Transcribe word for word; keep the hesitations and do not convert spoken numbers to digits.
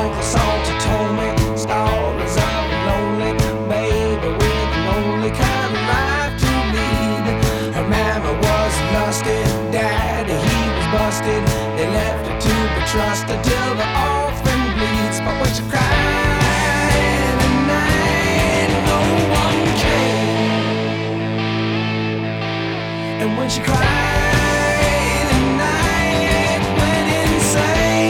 Uncle Salter told me stories of a lonely baby with an only kind of life to lead. Her mama was lusty, daddy he was busted. They left her to be trusted till the orphan bleeds. But when she cried at night, no one came. And when she cried